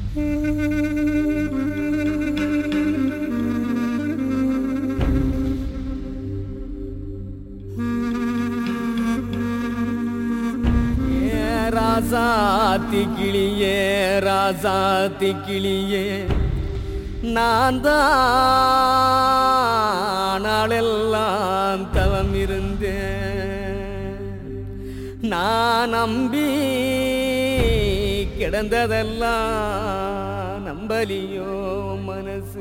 ராசாத்தி கிளியே ராசாத்தி கிளியே நான் தான் நாளெல்லாம் தவம் இருந்தேன். நான் நம்பி கிடந்ததெல்லாம் நம்பலியோ மனசு.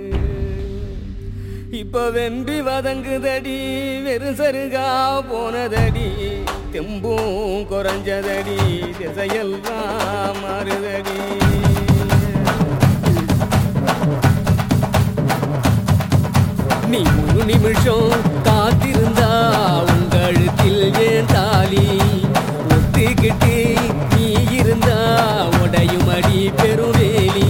இப்ப வெம்பி வதங்குதடி வெறும் சருகா போனதடி. தெம்பும் குறைஞ்சதடி திசையெல்லாம் மாறுதடி. நீ ஒரு நிமிஷம் காத்திருந்தா உங்க கழுத்தில் ஏன் தாலி ஒத்துக்கிட்டு நீ இருந்தா உடையும் அடி பெருவேலி.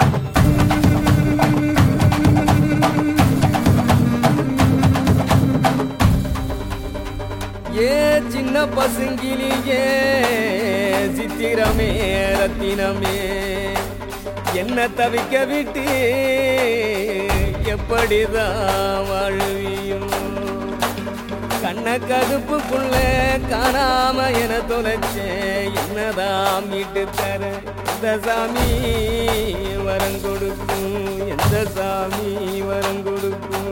ஏ சின்ன பசுங்கிலியே சித்திரமே ரத்தினமே என்ன தவிக்க விட்டு எப்படிதான் வாழ்வியோ. கண்ண கடுப்புக்குள்ள காணாம என தொலைச்சேன். என்னதான் மீட்டு தர எந்த சாமி வரம் கொடுக்கும், எந்த சாமி வரம் கொடுக்கும்.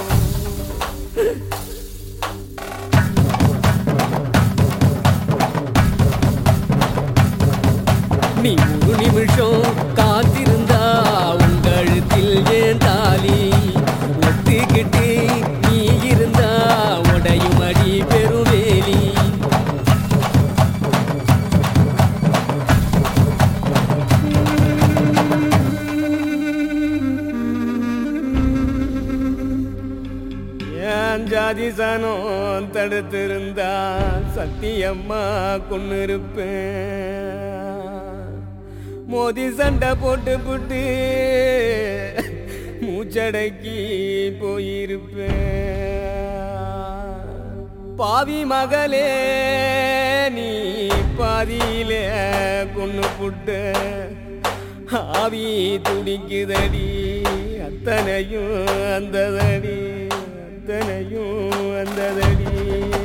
நீ ஒரு நிமிஷம் காத்திருந்தா உங்க கழுத்தில் ஏன் தாலி ஒத்துக்கிட்டு நீ இருந்தா உடையும் அடி பெருவேலி. ஏன் ஜாதி சனம் தடுத்திருந்தா சத்தியம்மா கொண்டு இருப்பேன். மோதி சண்டை போட்டு புட்டு மூச்சடக்கி போயிருப்பேன். பாவி மகளே நீ பாதியிலே கொண்டு புட்டு ஆவி துடிக்குதடி. அத்தனையும் அந்ததடி, அத்தனையும் அந்ததடி.